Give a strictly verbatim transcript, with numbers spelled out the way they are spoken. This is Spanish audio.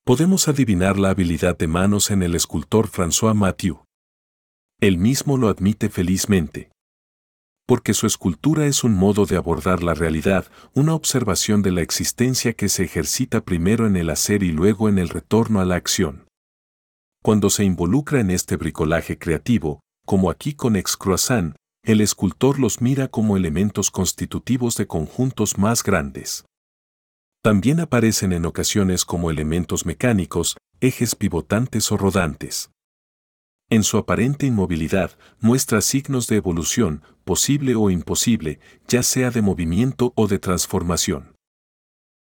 Podemos adivinar la habilidad de manos en el escultor François Mathieu. Él mismo lo admite felizmente. Porque su escultura es un modo de abordar la realidad, una observación de la existencia que se ejercita primero en el hacer y luego en el retorno a la acción. Cuando se involucra en este bricolaje creativo, como aquí con Ex-Croissant, el escultor los mira como elementos constitutivos de conjuntos más grandes. También aparecen en ocasiones como elementos mecánicos, ejes pivotantes o rodantes. En su aparente inmovilidad, muestra signos de evolución, posible o imposible, ya sea de movimiento o de transformación.